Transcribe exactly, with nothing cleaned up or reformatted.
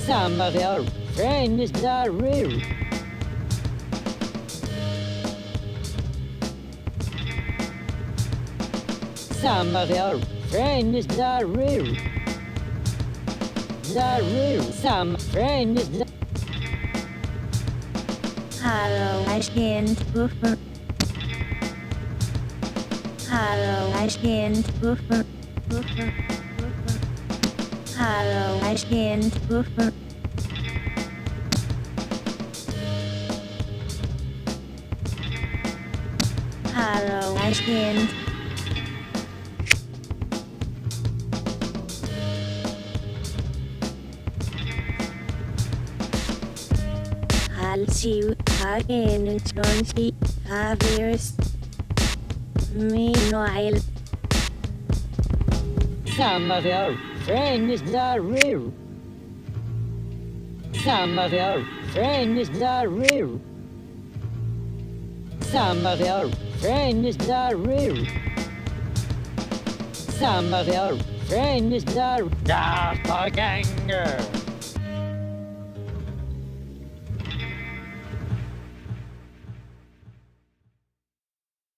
Somebody our friend is the real. Somebody our friend is the real. The real. Some friend is the. Hello, I can't buffer. Hello, I can't buffer. Buffer, buffer. Hello, I can't buffer. Hello, I can't. I'll see you again in twenty-five years. Meanwhile, Somebody our friend is the real. Somebody our friend is the real. Somebody our friend is the real. Somebody our friend is the doppelganger.